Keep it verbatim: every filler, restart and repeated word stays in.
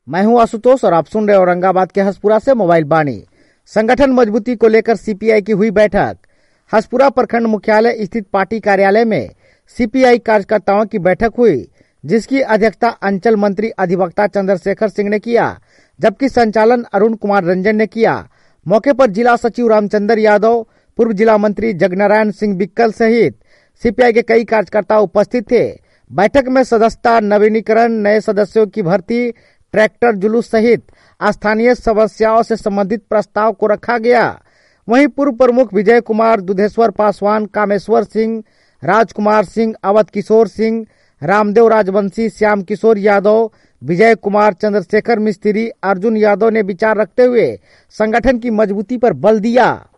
मैं हूं आशुतोष और आप सुन रहे औरंगाबाद के हसपुरा से मोबाइल बानी। संगठन मजबूती को लेकर सीपीआई की हुई बैठक। हसपुरा प्रखंड मुख्यालय स्थित पार्टी कार्यालय में सीपीआई कार्यकर्ताओं की बैठक हुई, जिसकी अध्यक्षता अंचल मंत्री अधिवक्ता चंद्रशेखर सिंह ने किया, जबकि संचालन अरुण कुमार रंजन ने किया। मौके पर जिला सचिव रामचंद्र यादव, पूर्व जिला मंत्री जगनारायण सिंह बिक्कल सहित सीपीआई के कई कार्यकर्ता उपस्थित थे। बैठक में सदस्यता नवीनीकरण, नए सदस्यों की भर्ती, ट्रैक्टर जुलूस सहित स्थानीय समस्याओं से संबंधित प्रस्ताव को रखा गया। वहीं पूर्व प्रमुख विजय कुमार, दुधेश्वर पासवान, कामेश्वर सिंह, राजकुमार सिंह, अवध किशोर सिंह, रामदेव राजवंशी, श्याम किशोर यादव, विजय कुमार, चंद्रशेखर मिस्त्री, अर्जुन यादव ने विचार रखते हुए संगठन की मजबूती पर बल दिया।